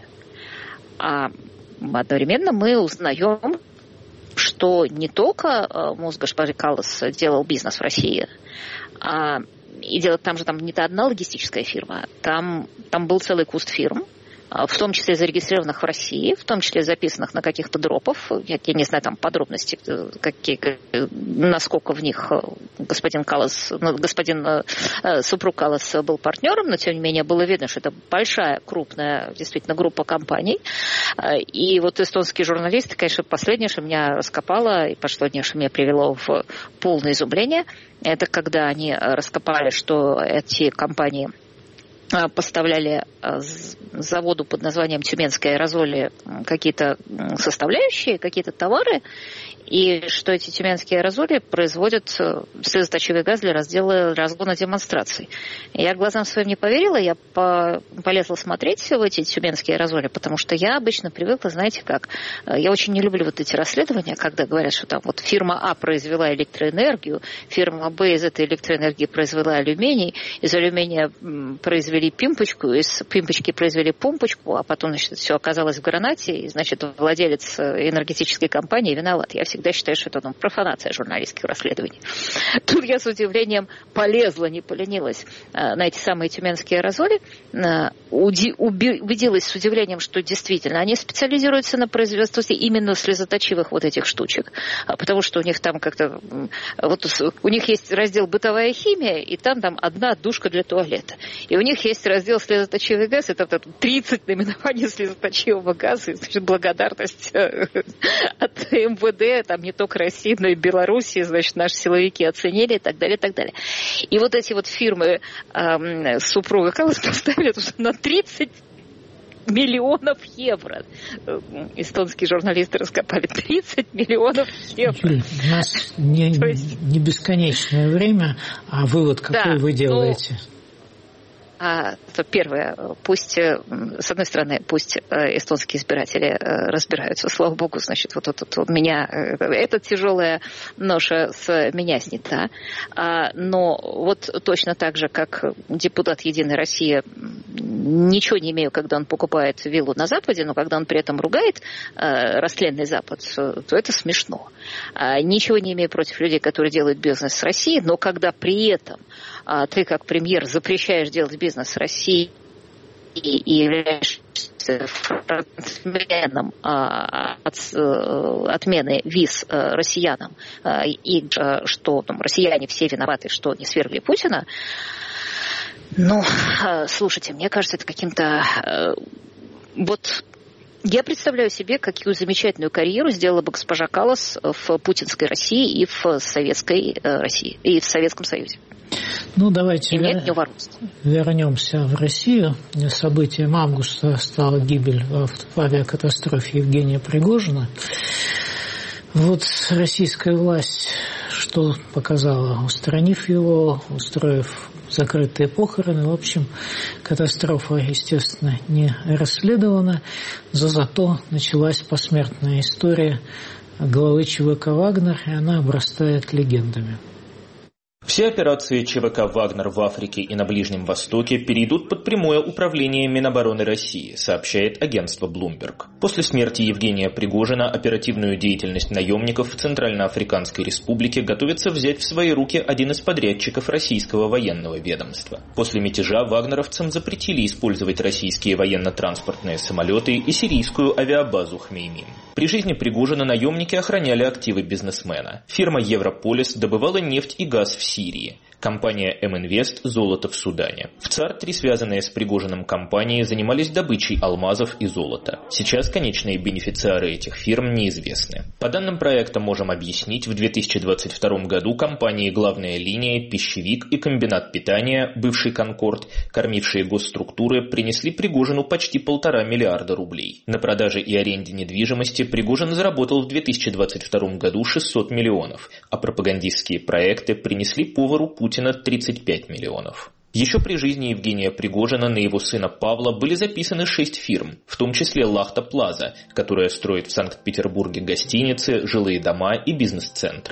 А одновременно мы узнаем, что не только МУЗ Гашпари Каллас делал бизнес в России, а и делать там же там не та одна логистическая фирма, там, там был целый куст фирм, в том числе зарегистрированных в России, в том числе записанных на каких-то дропов. Я, я не знаю там подробности, какие, насколько в них господин Каллас, господин супруг Каллас был партнером, но тем не менее было видно, что это большая, крупная, действительно, группа компаний. И вот эстонские журналисты, конечно, последнее, что меня раскопало, и последнее, что меня привело в полное изумление, это когда они раскопали, что эти компании поставляли заводу под названием «Тюменские аэрозоли» какие-то составляющие, какие-то товары, и что эти тюменские аэрозоли производят слезоточивый газ для раздела разгона демонстраций. Я глазам своим не поверила, я по, полезла смотреть в эти тюменские аэрозоли, потому что я обычно привыкла, знаете как, я очень не люблю вот эти расследования, когда говорят, что там вот фирма А произвела электроэнергию, фирма Б из этой электроэнергии произвела алюминий, из алюминия произвели пимпочку, из пимпочки произвели помпочку, а потом, значит, все оказалось в гранате, и, значит, владелец энергетической компании виноват. Я всегда считаю, что это ну, профанация журналистских расследований. Тут я с удивлением полезла, не поленилась на эти самые тюменские аэрозоли, убедилась с удивлением, что действительно они специализируются на производстве именно слезоточивых вот этих штучек, потому что у них там как-то, вот у них есть раздел бытовая химия, и там, там одна душка для туалета. И у них есть раздел слезоточивый газ, это тридцать наименований слезоточивого газа, и, значит, благодарность от эм вэ дэ, там не только России, но и Белоруссии, значит, наши силовики оценили и так далее, и так далее. И вот эти вот фирмы э, супруга Каллас поставили на тридцать миллионов евро. Эстонские журналисты раскопали тридцать миллионов евро. Юль, у нас не, есть... не бесконечное время, а вывод какой да, вы делаете? Ну... А, то первое, пусть, с одной стороны, пусть эстонские избиратели разбираются, слава богу, значит, вот этот вот меня, эта тяжелая ноша с меня снята, а, но вот точно так же, как депутат «Единой России», ничего не имею, когда он покупает виллу на Западе, но когда он при этом ругает э, растленный Запад, то это смешно. А, ничего не имею против людей, которые делают бизнес с Россией, но когда при этом а, ты как премьер запрещаешь делать бизнес бизнес России и являешься фронтменом от отмены виз россиянам, и что там, россияне все виноваты, что не свергли Путина, ну, слушайте, мне кажется, это каким-то... Вот я представляю себе, какую замечательную карьеру сделала бы госпожа Каллас в путинской России и в советской России, и в Советском Союзе. Ну, давайте вер... вернемся в Россию. Событием августа стала гибель в авиакатастрофе Евгения Пригожина. Вот российская власть что показала, устранив его, устроив закрытые похороны. В общем, катастрофа, естественно, не расследована. Зато началась посмертная история главы ЧВК «Вагнер», и она обрастает легендами. Все операции ЧВК «Вагнер» в Африке и на Ближнем Востоке перейдут под прямое управление Минобороны России, сообщает агентство Bloomberg. После смерти Евгения Пригожина оперативную деятельность наемников в Центральноафриканской Республике готовится взять в свои руки один из подрядчиков российского военного ведомства. После мятежа вагнеровцам запретили использовать российские военно-транспортные самолеты и сирийскую авиабазу Хмеймим. При жизни Пригожина наемники охраняли активы бизнесмена. Фирма «Европолис» добывала нефть и газ в Сирии. Компания «М-Инвест» – золото в Судане. В ЦАР три связанные с Пригожиным компании занимались добычей алмазов и золота. Сейчас конечные бенефициары этих фирм неизвестны. По данным проекта можем объяснить, в две тысячи двадцать втором году компании «Главная линия», «Пищевик» и комбинат питания, бывший «Конкорд», кормившие госструктуры, принесли Пригожину почти полтора миллиарда рублей. На продаже и аренде недвижимости Пригожин заработал в две тысячи двадцать втором году шестьсот миллионов, а пропагандистские проекты принесли повару Путина Путина тридцать пять миллионов. Еще при жизни Евгения Пригожина на его сына Павла были записаны шесть фирм, в том числе «Лахта Плаза», которая строит в Санкт-Петербурге гостиницы, жилые дома и бизнес-центры.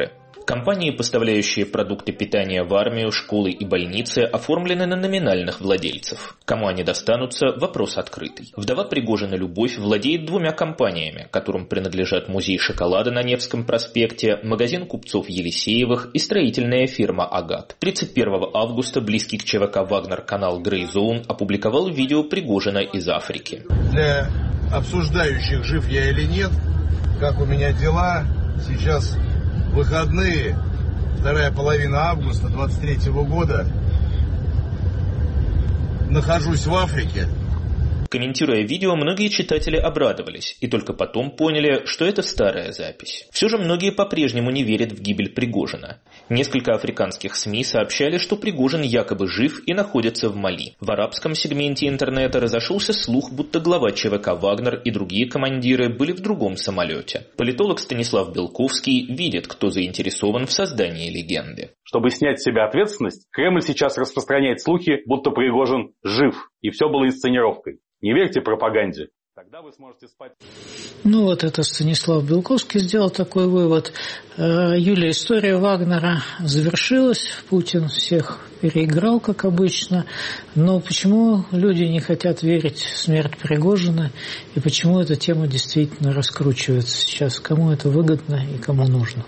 Компании, поставляющие продукты питания в армию, школы и больницы, оформлены на номинальных владельцев. Кому они достанутся – вопрос открытый. Вдова Пригожина Любовь владеет двумя компаниями, которым принадлежат музей шоколада на Невском проспекте, магазин купцов Елисеевых и строительная фирма «Агат». тридцать первого августа близкий к ЧВК «Вагнер» канал Grey Zone опубликовал видео Пригожина из Африки. Для обсуждающих, жив я или нет, как у меня дела, сейчас выходные, вторая половина августа двадцать третьего года, нахожусь в Африке. Комментируя видео, многие читатели обрадовались и только потом поняли, что это старая запись. Все же многие по-прежнему не верят в гибель Пригожина. Несколько африканских СМИ сообщали, что Пригожин якобы жив и находится в Мали. В арабском сегменте интернета разошелся слух, будто глава ЧВК «Вагнер» и другие командиры были в другом самолете. Политолог Станислав Белковский видит, кто заинтересован в создании легенды. Чтобы снять с себя ответственность, Кремль сейчас распространяет слухи, будто Пригожин жив, и все было инсценировкой. Не верьте пропаганде. Тогда вы сможете спать. Ну вот это Станислав Белковский сделал такой вывод. Юлия, история Вагнера завершилась. Путин всех переиграл, как обычно. Но почему люди не хотят верить в смерть Пригожина? И почему эта тема действительно раскручивается сейчас? Кому это выгодно и кому нужно?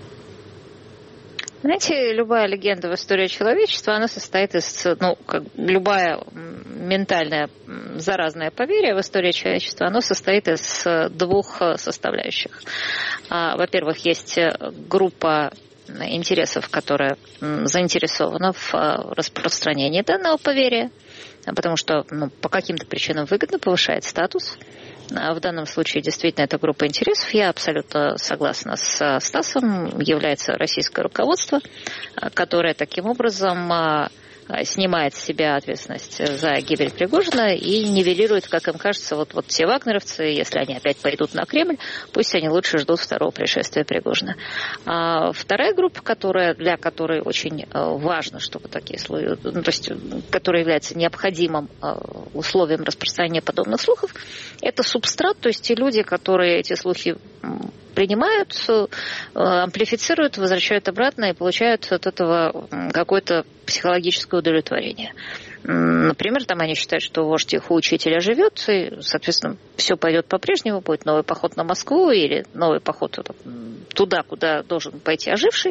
Знаете, любая легенда в истории человечества, она состоит из, ну, как любая ментальное заразное поверье в истории человечества, оно состоит из двух составляющих. Во-первых, есть группа интересов, которая заинтересована в распространении данного поверья, потому что, ну, по каким-то причинам выгодно повышает статус. В данном случае действительно это группа интересов. Я абсолютно согласна с Стасом. Является российское руководство, которое таким образом снимает с себя ответственность за гибель Пригожина и нивелирует, как им кажется, вот, вот те вагнеровцы, если они опять пойдут на Кремль, пусть они лучше ждут второго пришествия Пригожина. А вторая группа, которая, для которой очень важно, чтобы такие слухи, ну, то есть, которая является необходимым условием распространения подобных слухов, это субстрат, то есть те люди, которые эти слухи принимают, амплифицируют, возвращают обратно и получают от этого какое-то психологическое удовлетворение. Например, там они считают, что вождь их учителя живет, и, соответственно, все пойдет по-прежнему, будет новый поход на Москву или новый поход туда, куда должен пойти оживший.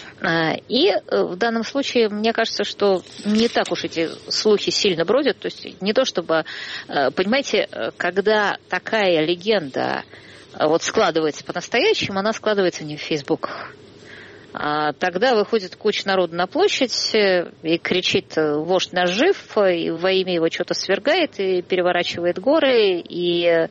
И в данном случае, мне кажется, что не так уж эти слухи сильно бродят. То есть не то чтобы, понимаете, когда такая легенда вот складывается по-настоящему, она складывается не в фейсбуках. А тогда выходит куча народа на площадь и кричит: вождь наш жив, и во имя его что-то свергает, и переворачивает горы, и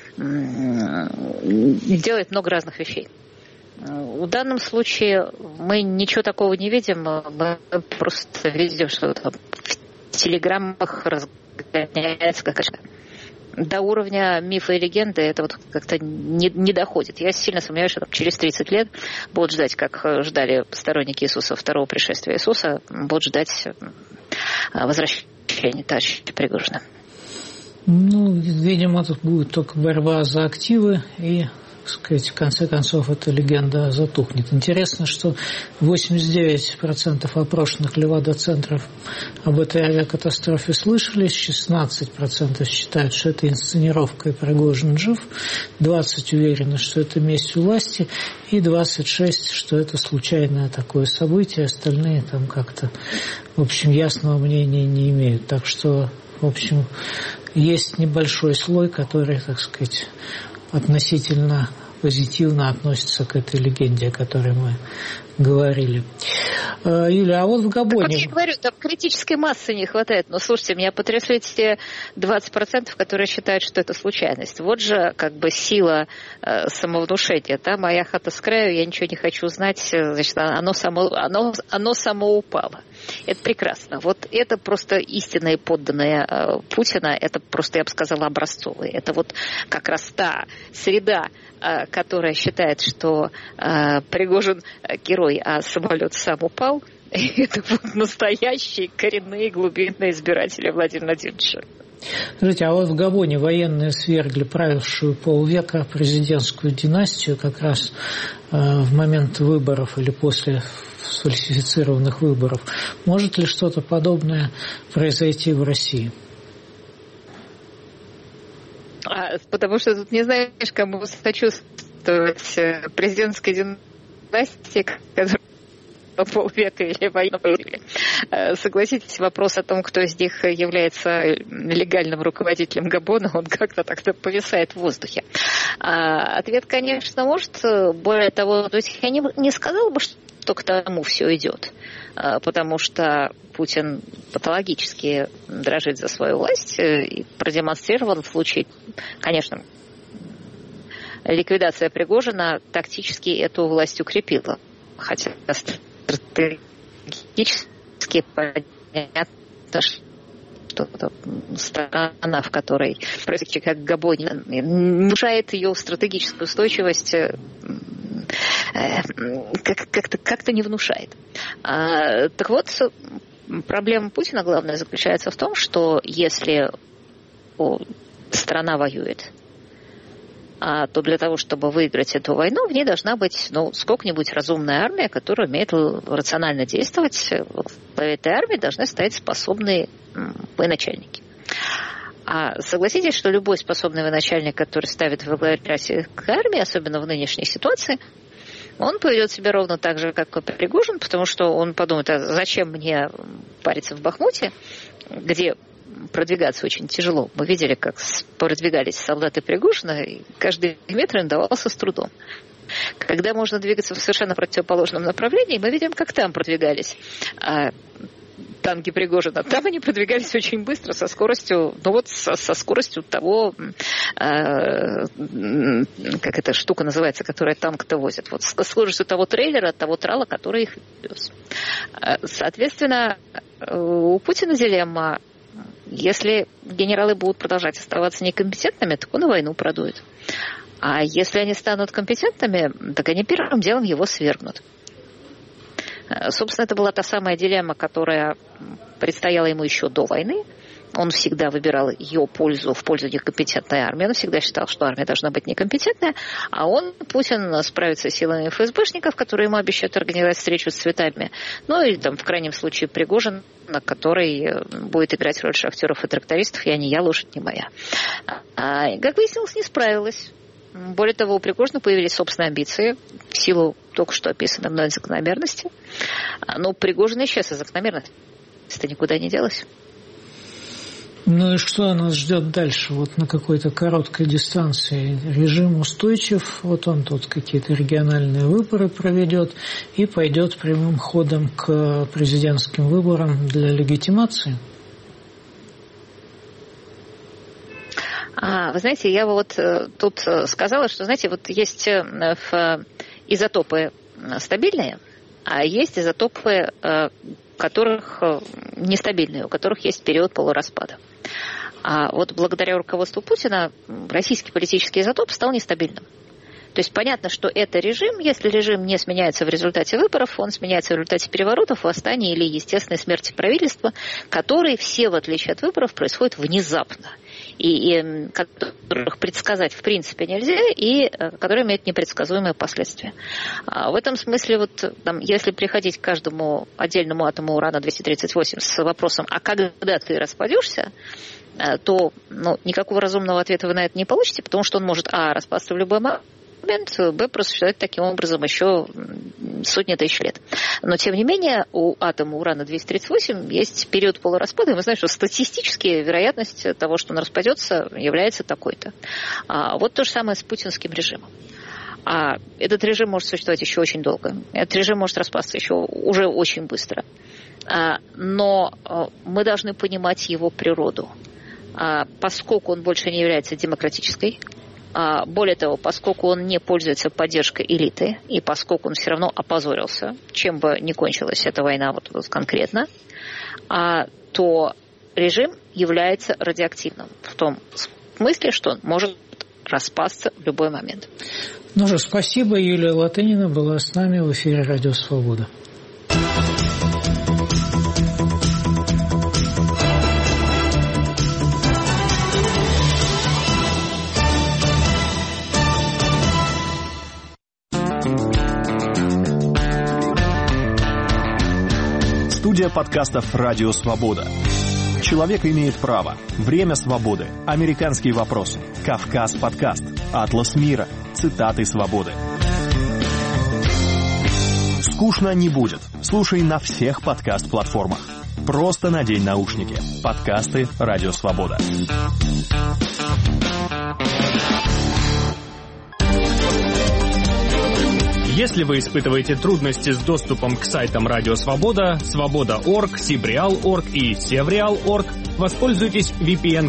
делает много разных вещей. В данном случае мы ничего такого не видим, мы просто видим, что там в телеграммах разгоняется какая-то. До уровня мифа и легенды это вот как-то не, не доходит. Я сильно сомневаюсь, что там через тридцать лет будут ждать, как ждали сторонники Иисуса, второго пришествия Иисуса, будут ждать возвращения товарища Пригожина. Ну, видимо, тут будет только борьба за активы и, так сказать, в конце концов, эта легенда затухнет. Интересно, что восемьдесят девять процентов опрошенных Левада-центров об этой авиакатастрофе слышали, шестнадцать процентов считают, что это инсценировка и Пригожин жив, двадцать процентов уверены, что это месть у власти, и двадцать шесть процентов, что это случайное такое событие, остальные там как-то, в общем, ясного мнения не имеют. Так что, в общем, есть небольшой слой, который, так сказать, относительно позитивно относится к этой легенде, о которой мы говорили. Юля, а вот в Габоне... Так, я говорю, там критической массы не хватает. Но, слушайте, меня потрясли те двадцать процентов, которые считают, что это случайность. Вот же как бы сила э, самовнушения. Да? Моя хата с краю, я ничего не хочу знать. Значит, оно само, оно, оно само упало. Это прекрасно. Вот это просто истинные подданные э, Путина. Это просто, я бы сказала, образцовые. Это вот как раз та среда, э, которая считает, что э, Пригожин герой, а самолет сам упал. Это вот настоящие коренные глубинные избиратели Владимира Владимировича. Скажите, а вот в Габоне военные свергли правившую полвека президентскую династию как раз э, в момент выборов или после сфальсифицированных выборов. Может ли что-то подобное произойти в России? А, потому что тут не знаешь, кому сочувствовать. Президентской династии, которая полвека или войну. Согласитесь, вопрос о том, кто из них является легальным руководителем Габона, он как-то так-то повисает в воздухе. А ответ, конечно, может. Более того, то есть я не, не сказала бы, что к тому все идет, потому что Путин патологически дрожит за свою власть и продемонстрировал в случае, конечно, ликвидация Пригожина тактически эту власть укрепила. Хотя стратегически понятно, что страна, в которой происходит как Габоне, нарушает ее стратегическую устойчивость, как-то, как-то не внушает. А, так вот, проблема Путина главная заключается в том, что если о, страна воюет, а, то для того, чтобы выиграть эту войну, в ней должна быть ну, сколько-нибудь разумная армия, которая умеет рационально действовать. В этой армии должны стоять способные военачальники. А согласитесь, что любой способный военачальник, который ставит во главе армии, особенно в нынешней ситуации, он поведет себя ровно так же, как и Пригожин, потому что он подумает, а зачем мне париться в Бахмуте, где продвигаться очень тяжело. Мы видели, как продвигались солдаты Пригожина, и каждый метр им давался с трудом. Когда можно двигаться в совершенно противоположном направлении, мы видим, как там продвигались а танки Пригожина. Там они продвигались очень быстро, со скоростью, ну вот со, со скоростью того, э, как эта штука называется, которая танк-то возит, вот со скоростью того трейлера, того трала, который их вез. Соответственно, у Путина дилемма. Если генералы будут продолжать оставаться некомпетентными, так он и войну продует. А если они станут компетентными, так они первым делом его свергнут. Собственно, это была та самая дилемма, которая предстояла ему еще до войны. Он всегда выбирал ее пользу в пользу некомпетентной армии. Он всегда считал, что армия должна быть некомпетентная. А он, Путин, справится с силами эф эс бэшников, которые ему обещают организовать встречу с цветами. Ну и там, в крайнем случае, Пригожин, который будет играть роль шахтеров и трактористов. Я не я, лошадь не моя. А, как выяснилось, не справилась. Более того, у Пригожина появились собственные амбиции в силу только что описанной мной закономерности. Но Пригожин исчез, и закономерность никуда не делась. Ну и что нас ждет дальше? Вот на какой-то короткой дистанции режим устойчив, вот он тут какие-то региональные выборы проведет и пойдет прямым ходом к президентским выборам для легитимации. А, вы знаете, я вот тут сказала, что, знаете, вот есть изотопы стабильные, а есть изотопы, которых нестабильные, у которых есть период полураспада. А вот благодаря руководству Путина российский политический изотоп стал нестабильным. То есть понятно, что это режим, если режим не сменяется в результате выборов, он сменяется в результате переворотов, восстаний или естественной смерти правительства, которые все, в отличие от выборов, происходят внезапно. И, и которых предсказать в принципе нельзя, и которые имеют непредсказуемые последствия. А в этом смысле, вот, там, если приходить к каждому отдельному атому урана двести тридцать восемь с вопросом, а когда ты распадешься, то ну, никакого разумного ответа вы на это не получите, потому что он может, а, распасться в любой момент, б, просуществовать таким образом еще сотни тысяч лет. Но, тем не менее, у атома урана двести тридцать восемь есть период полураспада, и мы знаем, что статистически вероятность того, что он распадется, является такой-то. А вот то же самое с путинским режимом. А этот режим может существовать еще очень долго. Этот режим может распасться еще уже очень быстро. А, но а, мы должны понимать его природу. А, поскольку он больше не является демократической, а, более того, поскольку он не пользуется поддержкой элиты, и поскольку он все равно опозорился, чем бы ни кончилась эта война вот, вот конкретно, а, то режим является радиоактивным в том смысле, что он может распасться в любой момент. Ну же, спасибо. Юлия Латынина была с нами в эфире «Радио Свобода». Студия подкастов «Радио Свобода». Человек имеет право. Время свободы. Американские вопросы. Кавказ подкаст. Атлас мира. Цитаты свободы. Скучно не будет. Слушай на всех подкаст-платформах. Просто надень наушники. Подкасты «Радио Свобода». Если вы испытываете трудности с доступом к сайтам Радио Свобода, Свобода точка орг, Сибреал точка орг и Севреал точка орг, воспользуйтесь ви пи эн